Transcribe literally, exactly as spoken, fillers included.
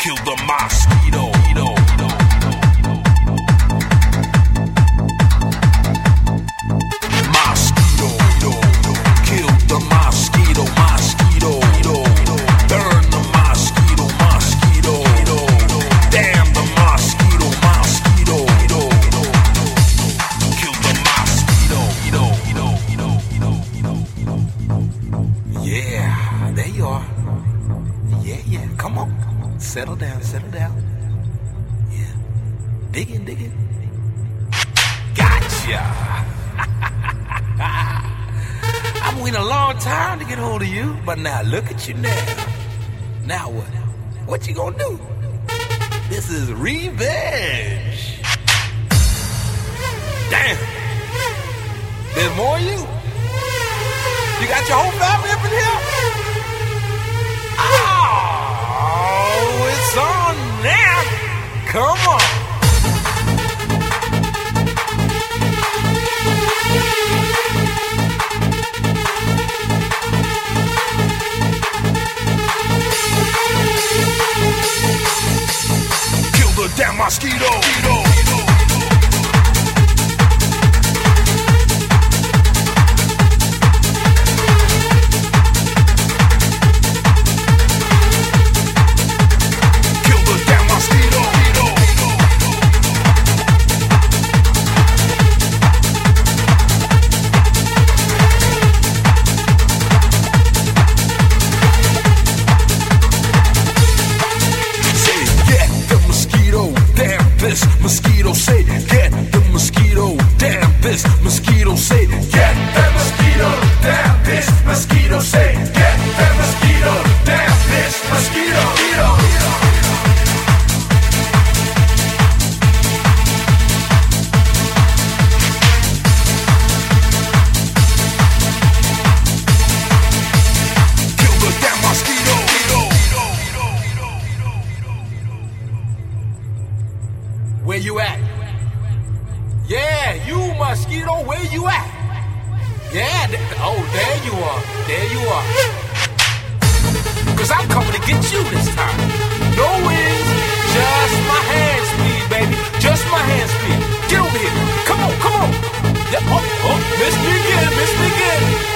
Kill the mosquito. Mosquito. Kill the mosquito. Mosquito. Burn the mosquito. Mosquito. Damn the mosquito. Mosquito. Kill the mosquito. Yeah, there you are. Yeah, yeah, come on. Settle down, settle down. Yeah. Dig in, dig in. Gotcha. I've waited a long time to get hold of you, but now look at you now. Now what? What you gonna do? This is revenge. Damn. There's more of you. You got your whole family up in here? Oh, it's on now. Come on. Kill the damn mosquito. Mosquito say, get the mosquito, damn this mosquito say, get the mosquito, damn this mosquito say, get the mosquito, damn this mosquito. Kill the damn mosquito. Where you at? Yeah, you mosquito, where you at? Yeah, th- oh, there you are, there you are. Cause I'm coming to get you this time. No wings, just my hand speed, baby. Just my hand speed. Get over here. Come on, come on. Yeah, oh, oh, miss me again, miss me again.